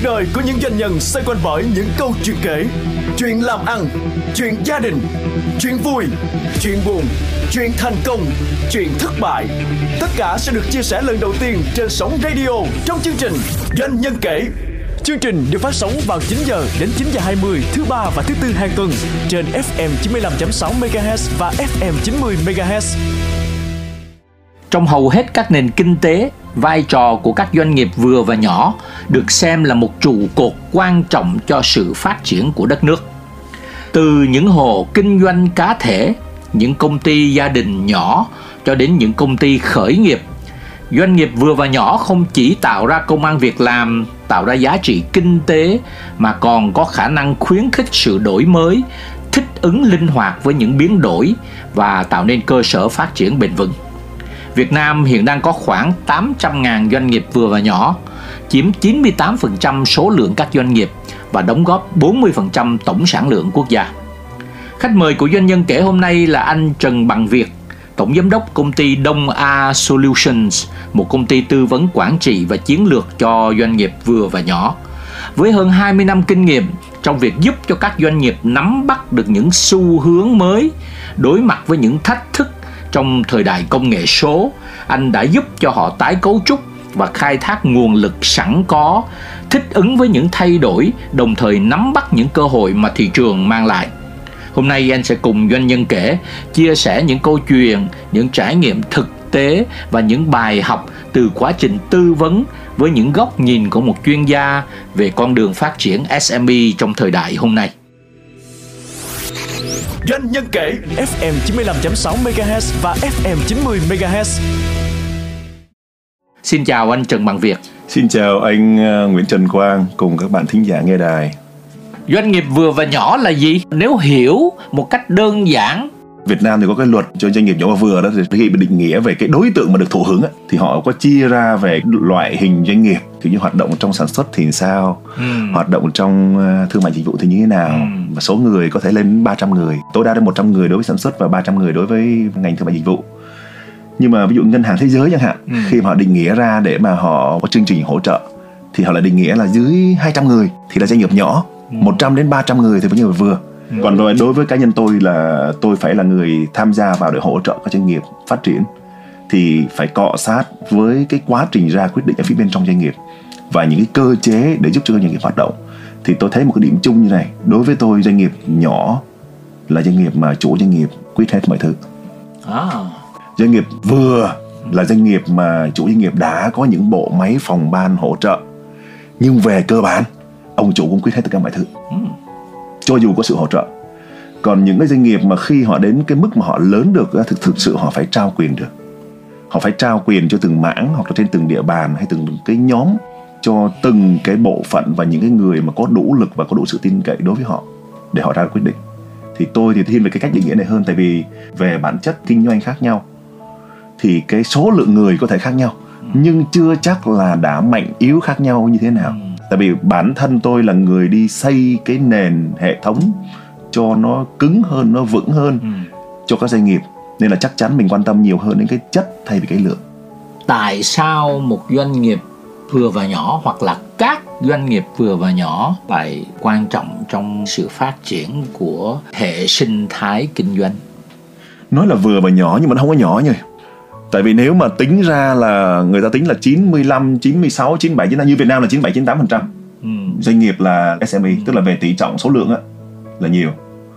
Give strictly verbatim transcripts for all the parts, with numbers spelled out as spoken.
đời của những doanh nhân xoay quanh bởi những câu chuyện kể, chuyện làm ăn, chuyện gia đình, chuyện vui, chuyện buồn, chuyện thành công, chuyện thất bại. Tất cả sẽ được chia sẻ lần đầu tiên trên sóng radio trong chương trình Doanh nhân kể. Chương trình được phát sóng vào chín giờ đến chín giờ hai mươi thứ ba và thứ tư hàng tuần trên ép em chín mươi lăm phẩy sáu mê ga héc và ép em chín mươi mê ga héc. Trong hầu hết các nền kinh tế, vai trò của các doanh nghiệp vừa và nhỏ được xem là một trụ cột quan trọng cho sự phát triển của đất nước. Từ những hộ kinh doanh cá thể, những công ty gia đình nhỏ cho đến những công ty khởi nghiệp, doanh nghiệp vừa và nhỏ không chỉ tạo ra công ăn việc làm, tạo ra giá trị kinh tế mà còn có khả năng khuyến khích sự đổi mới, thích ứng linh hoạt với những biến đổi và tạo nên cơ sở phát triển bền vững. Việt Nam hiện đang có khoảng tám trăm nghìn doanh nghiệp vừa và nhỏ, chiếm chín mươi tám phần trăm số lượng các doanh nghiệp và đóng góp bốn mươi phần trăm tổng sản lượng quốc gia. Khách mời của Doanh nhân kể hôm nay là anh Trần Bằng Việt, Tổng Giám đốc công ty Đông A Solutions, một công ty tư vấn quản trị và chiến lược cho doanh nghiệp vừa và nhỏ. Với hơn hai mươi năm kinh nghiệm trong việc giúp cho các doanh nghiệp nắm bắt được những xu hướng mới, đối mặt với những thách thức trong thời đại công nghệ số, anh đã giúp cho họ tái cấu trúc và khai thác nguồn lực sẵn có, thích ứng với những thay đổi, đồng thời nắm bắt những cơ hội mà thị trường mang lại. Hôm nay anh sẽ cùng Doanh nhân kể chia sẻ những câu chuyện, những trải nghiệm thực tế và những bài học từ quá trình tư vấn với những góc nhìn của một chuyên gia về con đường phát triển ét em e trong thời đại hôm nay. Doanh nhân kể ép em chín mươi lăm phẩy sáu mê ga héc và ép em chín mươi mê ga héc. Xin chào anh Trần Bằng Việt. Xin chào anh Nguyễn Trần Quang cùng các bạn thính giả nghe đài. Doanh nghiệp vừa và nhỏ là gì? Nếu hiểu một cách đơn giản, Việt Nam thì có cái luật cho doanh nghiệp nhỏ và vừa đó, thì khi định nghĩa về cái đối tượng mà được thụ hưởng á, thì họ có chia ra về loại hình doanh nghiệp, kiểu như hoạt động trong sản xuất thì sao, ừ. hoạt động trong thương mại dịch vụ thì như thế nào, ừ. và số người có thể lên đến ba trăm người, tối đa đến một trăm người đối với sản xuất và ba trăm người đối với ngành thương mại dịch vụ. Nhưng mà ví dụ ngân hàng thế giới chẳng hạn, ừ. khi mà họ định nghĩa ra để mà họ có chương trình hỗ trợ thì họ lại định nghĩa là dưới hai trăm người thì là doanh nghiệp nhỏ, ừ. một trăm đến ba trăm người thì là doanh nghiệp vừa. Ừ. Còn rồi đối với cá nhân tôi là tôi phải là người tham gia vào để hỗ trợ các doanh nghiệp phát triển, thì phải cọ sát với cái quá trình ra quyết định ở phía bên trong doanh nghiệp và những cái cơ chế để giúp cho doanh nghiệp hoạt động. Thì tôi thấy một cái điểm chung như này, đối với tôi doanh nghiệp nhỏ là doanh nghiệp mà chủ doanh nghiệp quyết hết mọi thứ. À. Doanh nghiệp vừa là doanh nghiệp mà chủ doanh nghiệp đã có những bộ máy phòng ban hỗ trợ, nhưng về cơ bản ông chủ cũng quyết hết tất cả mọi thứ, ừ. cho dù có sự hỗ trợ. Còn những cái doanh nghiệp mà khi họ đến cái mức mà họ lớn được, thực thực sự họ phải trao quyền được. Họ phải trao quyền cho từng mảng hoặc là trên từng địa bàn hay từng cái nhóm, cho từng cái bộ phận và những cái người mà có đủ lực và có đủ sự tin cậy đối với họ để họ ra quyết định. Thì tôi thì thiên về cái cách định nghĩa này hơn, tại vì về bản chất kinh doanh khác nhau thì cái số lượng người có thể khác nhau, nhưng chưa chắc là đã mạnh yếu khác nhau như thế nào. Tại vì bản thân tôi là người đi xây cái nền hệ thống cho nó cứng hơn, nó vững hơn ừ. cho các doanh nghiệp, nên là chắc chắn mình quan tâm nhiều hơn đến cái chất thay vì cái lượng. Tại sao một doanh nghiệp vừa và nhỏ hoặc là các doanh nghiệp vừa và nhỏ lại quan trọng trong sự phát triển của hệ sinh thái kinh doanh? Nói là vừa và nhỏ nhưng mà nó không có nhỏ nhỉ. Tại vì nếu mà tính ra là người ta tính là chín mươi lăm, chín mươi sáu, chín mươi bảy, chín mươi tám, như Việt Nam là chín mươi bảy, chín mươi tám phần trăm ừ. doanh nghiệp là ét em e, ừ. tức là về tỷ trọng số lượng á, là nhiều.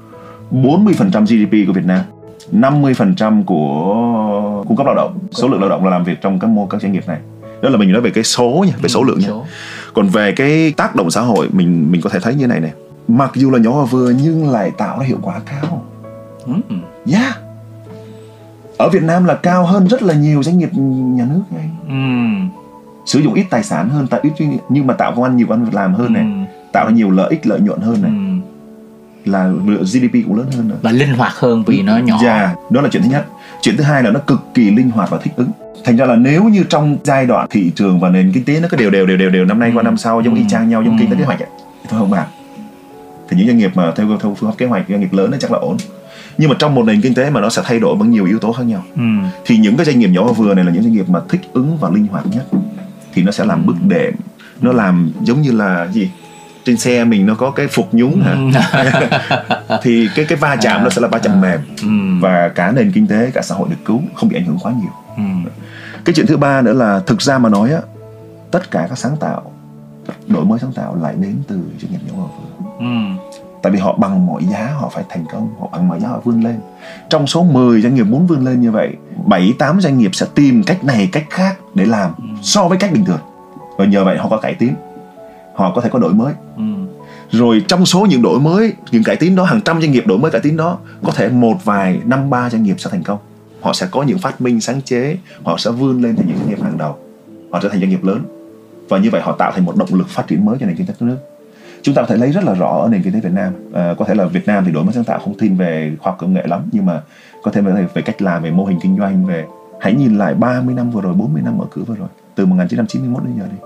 bốn mươi phần trăm giê đê pê của Việt Nam, năm mươi phần trăm của cung cấp lao động, số lượng lao động là làm việc trong các mô các doanh nghiệp này. Đó là mình nói về cái số nha, về ừ, số lượng nha. Còn về cái tác động xã hội, mình mình có thể thấy như này này. Mặc dù là nhỏ và vừa nhưng lại tạo ra hiệu quả cao. Ừ. Yeah. Ở Việt Nam là cao hơn rất là nhiều doanh nghiệp nhà nước này. Ừ. Sử dụng ít tài sản hơn, tạo ít nhưng mà tạo công ăn nhiều công ăn việc làm hơn này, ừ. tạo ra nhiều lợi ích lợi nhuận hơn này, ừ. là giê đê pê cũng lớn hơn nữa. Và linh hoạt hơn vì nó nhỏ. Dạ, yeah, đó là chuyện thứ nhất. Chuyện thứ hai là nó cực kỳ linh hoạt và thích ứng. Thành ra là nếu như trong giai đoạn thị trường và nền kinh tế nó cứ đều đều đều đều đều năm nay ừ. qua năm sau giống ừ. y chang nhau, giống ừ. kinh tế kế hoạch ấy, thôi không bạn. Thì những doanh nghiệp mà theo theo phương pháp kế hoạch, doanh nghiệp lớn nó chắc là ổn. Nhưng mà trong một nền kinh tế mà nó sẽ thay đổi bằng nhiều yếu tố khác nhau, ừ. thì những cái doanh nghiệp nhỏ và vừa này là những doanh nghiệp mà thích ứng và linh hoạt nhất, thì nó sẽ làm bước đệm Nó làm giống như là gì, trên xe mình nó có cái phục nhúng hả? Thì cái cái va chạm nó sẽ là va chạm mềm, và cả nền kinh tế, cả xã hội được cứu, không bị ảnh hưởng quá nhiều. Cái chuyện thứ ba nữa là thực ra mà nói á, tất cả các sáng tạo, đổi mới sáng tạo lại đến từ doanh nghiệp nhỏ và vừa. Tại vì họ bằng mọi giá họ phải thành công, họ bằng mọi giá họ vươn lên. Trong số mười doanh nghiệp muốn vươn lên như vậy, bảy tám doanh nghiệp sẽ tìm cách này cách khác để làm so với cách bình thường. Và nhờ vậy họ có cải tiến, họ có thể có đổi mới. Rồi trong số những đổi mới, những cải tiến đó, hàng trăm doanh nghiệp đổi mới cải tiến đó, có thể một vài năm ba doanh nghiệp sẽ thành công. Họ sẽ có những phát minh sáng chế, họ sẽ vươn lên thành những doanh nghiệp hàng đầu, họ trở thành doanh nghiệp lớn. Và như vậy họ tạo thành một động lực phát triển mới cho nền kinh tế nước. Chúng ta có thể lấy rất là rõ ở nền kinh tế Việt Nam. À, có thể là Việt Nam thì đổi mới sáng tạo không thiên về khoa học công nghệ lắm, nhưng mà có thể về, về cách làm, về mô hình kinh doanh, về hãy nhìn lại ba mươi năm vừa rồi, bốn mươi năm mở cửa vừa rồi, từ một nghìn chín trăm chín mươi mốt đến giờ đi,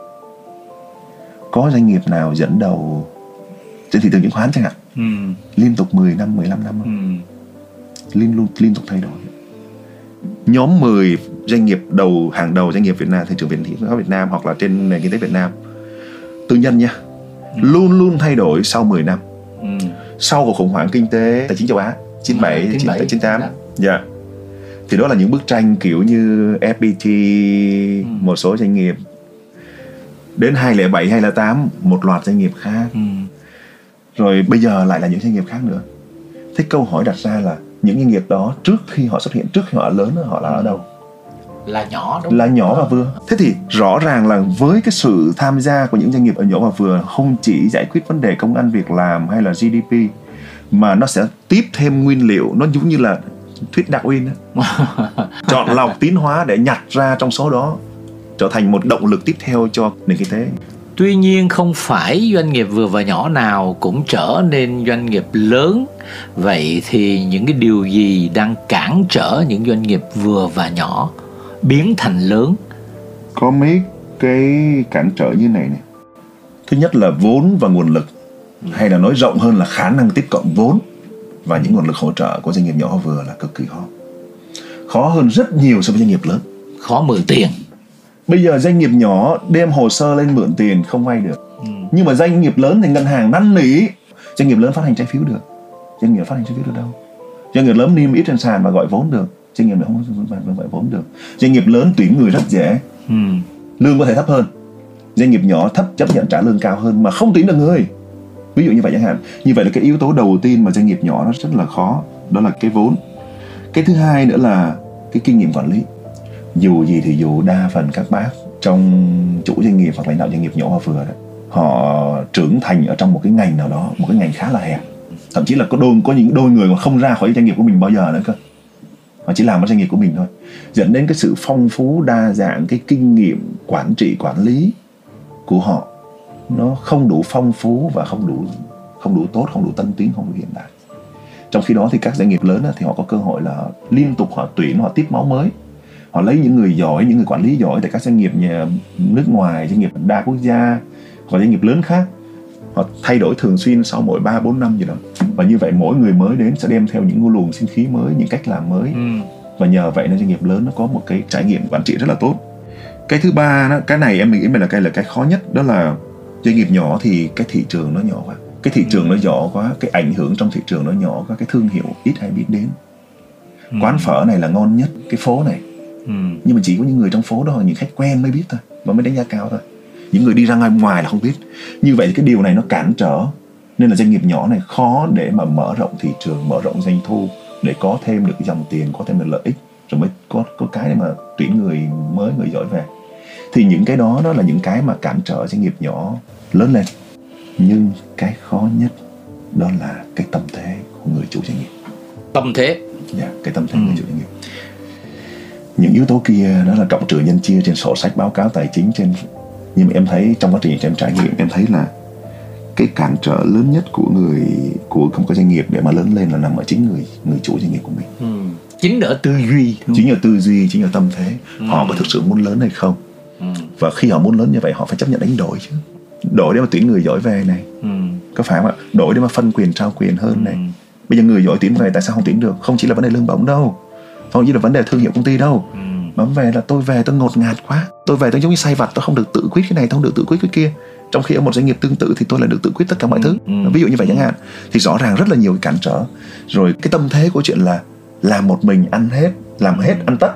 có doanh nghiệp nào dẫn đầu trên thị trường chứng khoán chẳng hạn ừ. liên tục mười năm, mười lăm năm không? Ừ. Liên luôn liên tục thay đổi. Nhóm mười doanh nghiệp đầu hàng đầu doanh nghiệp Việt Nam, thị trường Việt Nam, Việt Nam hoặc là trên nền kinh tế Việt Nam, tư nhân nha, ừ. luôn luôn thay đổi sau mười năm. Ừ. Sau cuộc khủng hoảng kinh tế tài chính châu Á chín mươi bảy, chín mươi tám, chín mươi tám, dạ. Thì đó là những bức tranh kiểu như ép pê tê, ừ. một số doanh nghiệp. Đến hai không không bảy, hai không không tám, một loạt doanh nghiệp khác. Ừ. Rồi bây giờ lại là những doanh nghiệp khác nữa. Thế câu hỏi đặt ra là những doanh nghiệp đó trước khi họ xuất hiện, trước khi họ lớn, họ là ở đâu? Là nhỏ đúng không? Là nhỏ và vừa. Thế thì rõ ràng là với cái sự tham gia của những doanh nghiệp ở nhỏ và vừa, không chỉ giải quyết vấn đề công ăn việc làm hay là giê đê pê, mà nó sẽ tiếp thêm nguyên liệu. Nó giống như là thuyết Darwin chọn lọc tiến hóa để nhặt ra trong số đó, trở thành một động lực tiếp theo cho nền kinh tế. Tuy nhiên không phải doanh nghiệp vừa và nhỏ nào cũng trở nên doanh nghiệp lớn. Vậy thì những cái điều gì đang cản trở những doanh nghiệp vừa và nhỏ biến thành lớn? Có mấy cái cản trở như này này. Thứ nhất là vốn và nguồn lực, hay là nói rộng hơn là khả năng tiếp cận vốn và những nguồn lực hỗ trợ của doanh nghiệp nhỏ vừa là cực kỳ khó. Khó hơn rất nhiều so với doanh nghiệp lớn. Khó mượn tiền. Bây giờ doanh nghiệp nhỏ đem hồ sơ lên mượn tiền không vay được. Ừ. Nhưng mà doanh nghiệp lớn thì ngân hàng năn nỉ. Doanh nghiệp lớn phát hành trái phiếu được. Doanh nghiệp phát hành trái phiếu được đâu? Doanh nghiệp lớn niêm yết trên sàn và gọi vốn được. Doanh nghiệp không gọi vốn được. Doanh nghiệp lớn tuyển người rất dễ. Ừ. Lương có thể thấp hơn. Doanh nghiệp nhỏ thấp chấp nhận trả lương cao hơn mà không tuyển được người. Ví dụ như vậy chẳng hạn. Như vậy là cái yếu tố đầu tiên mà doanh nghiệp nhỏ nó rất là khó. Đó là cái vốn. Cái thứ hai nữa là cái kinh nghiệm quản lý. Dù gì thì dù đa phần các bác trong chủ doanh nghiệp hoặc lãnh đạo doanh nghiệp nhỏ và vừa đó, họ trưởng thành ở trong một cái ngành nào đó, một cái ngành khá là hẹp. Thậm chí là có đôi có những đôi người mà không ra khỏi doanh nghiệp của mình bao giờ nữa cơ. Họ chỉ làm ở doanh nghiệp của mình thôi. Dẫn đến cái sự phong phú đa dạng, cái kinh nghiệm quản trị quản lý của họ nó không đủ phong phú và không đủ không đủ tốt, không đủ tân tiến, không đủ hiện đại. Trong khi đó thì các doanh nghiệp lớn thì họ có cơ hội là liên tục họ tuyển, họ tiếp máu mới. Họ lấy những người giỏi, những người quản lý giỏi tại các doanh nghiệp nhà nước ngoài, doanh nghiệp đa quốc gia hoặc doanh nghiệp lớn khác. Họ thay đổi thường xuyên sau mỗi ba bốn năm gì đó. Và như vậy mỗi người mới đến sẽ đem theo những luồng sinh khí mới, những cách làm mới. Ừ. Và nhờ vậy nên doanh nghiệp lớn nó có một cái trải nghiệm quản trị rất là tốt. Cái thứ ba đó, cái này em nghĩ là cái là cái khó nhất, đó là doanh nghiệp nhỏ thì cái thị trường nó nhỏ quá. Cái thị trường nó nhỏ quá, cái ảnh hưởng trong thị trường nó nhỏ quá, cái thương hiệu ít ai biết đến. Ừ. Quán phở này là ngon nhất cái phố này. Ừ. Nhưng mà chỉ có những người trong phố đó, những khách quen mới biết thôi và mới đánh giá cao thôi. Những người đi ra ngoài là không biết. Như vậy thì cái điều này nó cản trở. Nên là doanh nghiệp nhỏ này khó để mà mở rộng thị trường, mở rộng doanh thu, để có thêm được cái dòng tiền, có thêm được lợi ích, rồi mới có, có cái để mà tuyển người mới, người giỏi về. Thì những cái đó đó là những cái mà cản trở doanh nghiệp nhỏ lớn lên. Nhưng cái khó nhất đó là cái tâm thế của người chủ doanh nghiệp. Tâm thế? Dạ, cái tâm thế của ừ. người chủ doanh nghiệp. Những yếu tố kia đó là cộng trừ nhân chia trên sổ sách báo cáo tài chính trên. Nhưng mà em thấy trong quá trình em trải nghiệm, em thấy là cái cản trở lớn nhất của người của một cái doanh nghiệp để mà lớn lên là nằm ở chính người người chủ doanh nghiệp của mình. Ừ. Chính ở tư duy, chính ở tư duy, chính ở tâm thế. Ừ. Họ có thực sự muốn lớn hay không? Ừ. Và khi họ muốn lớn như vậy, họ phải chấp nhận đánh đổi chứ. Đổi để mà tuyển người giỏi về này. Ừ. Có phải không ạ? Đổi để mà phân quyền trao quyền hơn này. Ừ. Bây giờ người giỏi tuyển về tại sao không tuyển được? Không chỉ là vấn đề lương bổng đâu, không chỉ là vấn đề thương hiệu công ty đâu. Ừ. Mà về là tôi về tôi ngột ngạt quá, tôi về tôi giống như sai vặt, tôi không được tự quyết cái này, tôi không được tự quyết cái kia. Trong khi ở một doanh nghiệp tương tự thì tôi lại được tự quyết tất cả mọi thứ. ừ. Ví dụ như vậy chẳng hạn, thì rõ ràng rất là nhiều cản trở. Rồi cái tâm thế của chuyện là làm một mình ăn hết, làm hết ăn tất,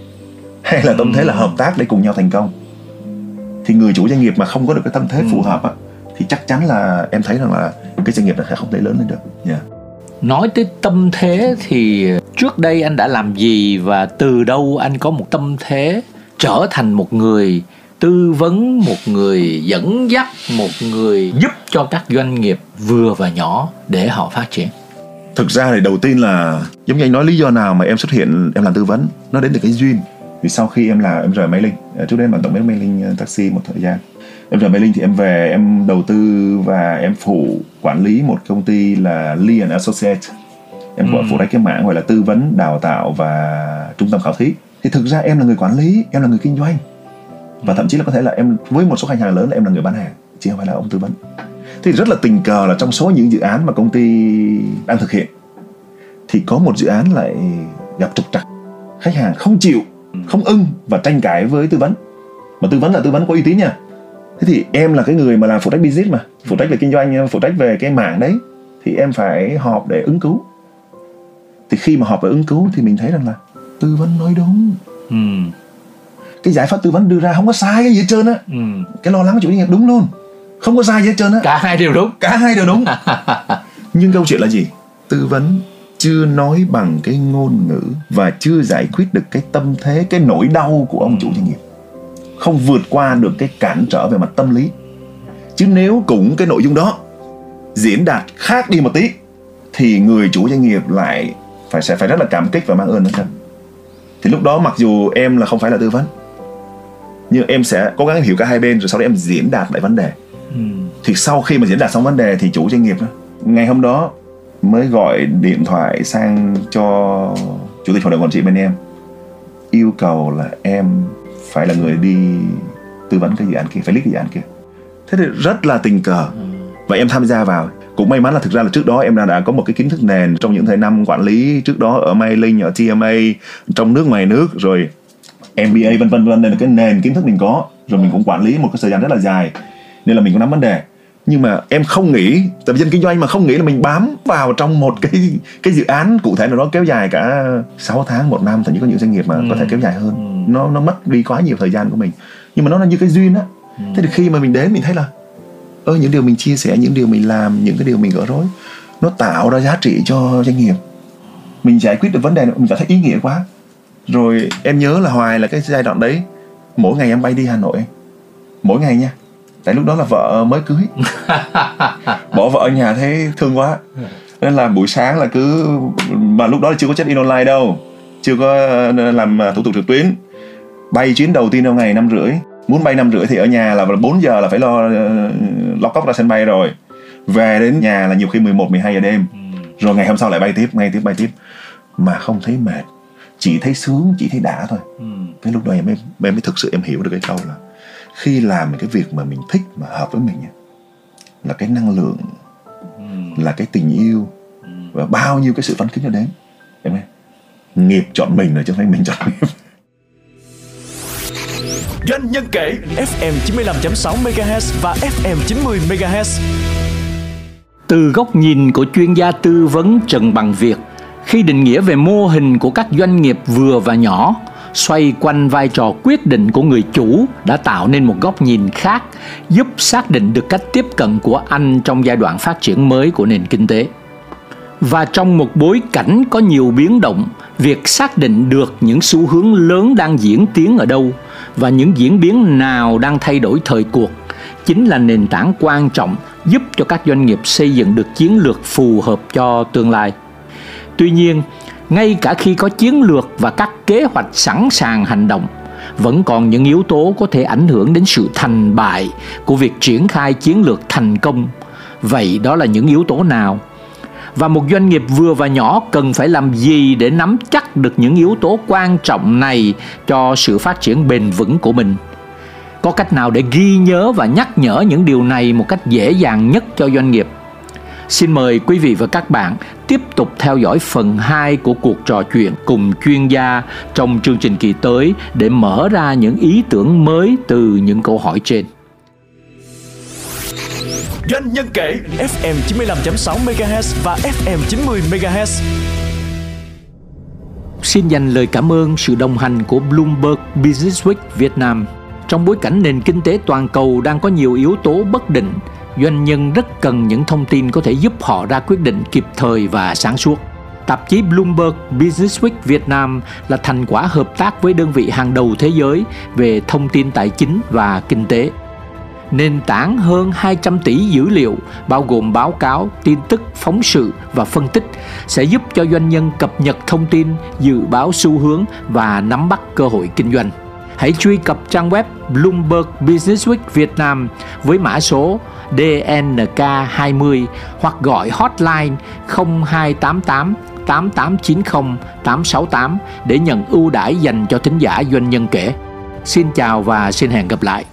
hay là tâm thế là hợp tác để cùng nhau thành công. Thì người chủ doanh nghiệp mà không có được cái tâm thế ừ. phù hợp á, thì chắc chắn là em thấy rằng là cái doanh nghiệp này không thể lớn lên được. yeah. Nói tới tâm thế thì trước đây anh đã làm gì và từ đâu anh có một tâm thế trở thành một người tư vấn, một người dẫn dắt, một người giúp cho các doanh nghiệp vừa và nhỏ để họ phát triển? Thực ra thì đầu tiên là giống như anh nói, lý do nào mà em xuất hiện em làm tư vấn, nó đến từ cái duyên. Vì sau khi em là em rời Mây Linh, trước đây em làm tổng giám đốc Mây Linh Taxi một thời gian, em rời Mây Linh thì em về em đầu tư và em phụ quản lý một công ty là Lee and Associates. Em ừ. phụ trách cái mảng gọi là tư vấn, đào tạo và trung tâm khảo thí. Thì thực ra em là người quản lý, em là người kinh doanh, và thậm chí là có thể là em với một số khách hàng lớn là em là người bán hàng, chứ không phải là ông tư vấn. Thì rất là tình cờ là trong số những dự án mà công ty đang thực hiện thì có một dự án lại gặp trục trặc, khách hàng không chịu, không ưng và tranh cãi với tư vấn. Mà tư vấn là tư vấn có uy tín nha. Thế thì em là cái người mà làm phụ trách business, mà phụ trách về kinh doanh, phụ trách về cái mảng đấy, thì em phải họp để ứng cứu. Thì khi mà họp để ứng cứu thì mình thấy rằng là tư vấn nói đúng. ừ. Cái giải pháp tư vấn đưa ra không có sai cái gì hết trơn á. ừ. Cái lo lắng của chủ doanh nghiệp đúng luôn, không có sai gì hết trơn á. Cả hai đều đúng. Cả hai đều đúng. Nhưng câu chuyện là gì? Tư vấn chưa nói bằng cái ngôn ngữ và chưa giải quyết được cái tâm thế, cái nỗi đau của ông chủ doanh nghiệp, không vượt qua được cái cản trở về mặt tâm lý. Chứ nếu cũng cái nội dung đó diễn đạt khác đi một tí thì người chủ doanh nghiệp lại phải sẽ phải rất là cảm kích và mang ơn nó thật. Thì lúc đó mặc dù em là không phải là tư vấn, nhưng em sẽ cố gắng hiểu cả hai bên, rồi sau đó em diễn đạt lại vấn đề. ừ. Thì sau khi mà diễn đạt xong vấn đề thì chủ doanh nghiệp đó, ngày hôm đó mới gọi điện thoại sang cho chủ tịch hội đồng quản trị bên em, yêu cầu là em phải là người đi tư vấn cái dự án kia, phải lead cái dự án kia. Thế thì rất là tình cờ và em tham gia vào. Cũng may mắn là thực ra là trước đó em đã, đã có một cái kiến thức nền trong những thời năm quản lý trước đó ở Mây Linh, ở tê em a, trong nước ngoài nước, rồi em bê a vân vân vân, nên là cái nền kiến thức mình có, rồi mình cũng quản lý một cái thời gian rất là dài nên là mình cũng nắm vấn đề. Nhưng mà em không nghĩ, tại vì dân kinh doanh mà không nghĩ là mình bám vào trong một cái cái dự án cụ thể nào đó kéo dài cả sáu tháng, một năm, thậm chí có những doanh nghiệp mà ừ. có thể kéo dài hơn. ừ. Nó nó mất đi quá nhiều thời gian của mình. Nhưng mà nó là như cái duyên á. ừ. Thế thì khi mà mình đến mình thấy là ơ những điều mình chia sẻ, những điều mình làm, những cái điều mình gỡ rối, nó tạo ra giá trị cho doanh nghiệp. Mình giải quyết được vấn đề này, mình cảm thấy ý nghĩa quá. Rồi em nhớ là hoài là cái giai đoạn đấy, mỗi ngày em bay đi Hà Nội, mỗi ngày nha. Tại lúc đó là vợ mới cưới, bỏ vợ ở nhà thấy thương quá, nên là buổi sáng là cứ, mà lúc đó là chưa có check in online đâu, chưa có làm thủ tục trực tuyến, bay chuyến đầu tiên trong ngày năm rưỡi. Muốn bay năm rưỡi thì ở nhà là bốn giờ là phải lo lock up ra sân bay rồi. Về đến nhà là nhiều khi mười một, mười hai giờ đêm. Rồi ngày hôm sau lại bay tiếp, ngay tiếp bay tiếp. Mà không thấy mệt, chỉ thấy sướng, chỉ thấy đã thôi. Cái lúc đó em mới, em mới thực sự em hiểu được cái câu là khi làm cái việc mà mình thích, mà hợp với mình, là cái năng lượng, là cái tình yêu, và bao nhiêu cái sự phấn khích nó đến. Em nghe, nghiệp chọn mình rồi chứ không phải mình chọn nghiệp. Doanh nhân kể ép em chín mươi lăm phẩy sáu mê ga héc và ép em chín mươi mê ga héc. Từ góc nhìn của chuyên gia tư vấn Trần Bằng Việt, khi định nghĩa về mô hình của các doanh nghiệp vừa và nhỏ, xoay quanh vai trò quyết định của người chủ đã tạo nên một góc nhìn khác, giúp xác định được cách tiếp cận của anh trong giai đoạn phát triển mới của nền kinh tế. Và trong một bối cảnh có nhiều biến động, việc xác định được những xu hướng lớn đang diễn tiến ở đâu và những diễn biến nào đang thay đổi thời cuộc chính là nền tảng quan trọng giúp cho các doanh nghiệp xây dựng được chiến lược phù hợp cho tương lai. Tuy nhiên, ngay cả khi có chiến lược và các kế hoạch sẵn sàng hành động, vẫn còn những yếu tố có thể ảnh hưởng đến sự thành bại của việc triển khai chiến lược thành công. Vậy đó là những yếu tố nào? Và một doanh nghiệp vừa và nhỏ cần phải làm gì để nắm chắc được những yếu tố quan trọng này cho sự phát triển bền vững của mình? Có cách nào để ghi nhớ và nhắc nhở những điều này một cách dễ dàng nhất cho doanh nghiệp? Xin mời quý vị và các bạn tiếp tục theo dõi phần hai của cuộc trò chuyện cùng chuyên gia trong chương trình kỳ tới để mở ra những ý tưởng mới từ những câu hỏi trên. Doanh nhân kể ép em chín mươi lăm phẩy sáu mê ga héc và ép em chín mươi mê ga héc. Xin dành lời cảm ơn sự đồng hành của Bloomberg Business Week Việt Nam. Trong bối cảnh nền kinh tế toàn cầu đang có nhiều yếu tố bất định, doanh nhân rất cần những thông tin có thể giúp họ ra quyết định kịp thời và sáng suốt. Tạp chí Bloomberg Business Week Việt Nam là thành quả hợp tác với đơn vị hàng đầu thế giới về thông tin tài chính và kinh tế. Nền tảng hơn hai trăm tỷ dữ liệu, bao gồm báo cáo, tin tức, phóng sự và phân tích, sẽ giúp cho doanh nhân cập nhật thông tin, dự báo xu hướng và nắm bắt cơ hội kinh doanh. Hãy truy cập trang web Bloomberg Business Week Việt Nam với mã số D N K hai mươi hoặc gọi hotline không hai tám tám tám tám chín không tám sáu tám để nhận ưu đãi dành cho thính giả doanh nhân kể. Xin chào và xin hẹn gặp lại.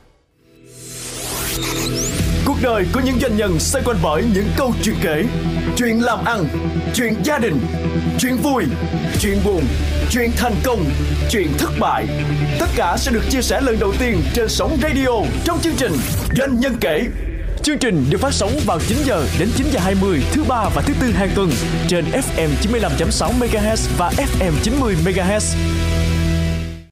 Cuộc đời của những doanh nhân xoay quanh bởi những câu chuyện kể, chuyện làm ăn, chuyện gia đình, chuyện vui, chuyện buồn, chuyện thành công, chuyện thất bại. Tất cả sẽ được chia sẻ lần đầu tiên trên sóng radio trong chương trình Doanh nhân kể. Chương trình được phát sóng vào chín giờ đến chín giờ hai mươi thứ ba và thứ tư hàng tuần trên ép em chín mươi lăm phẩy sáu mê ga héc và ép em chín mươi mê ga héc.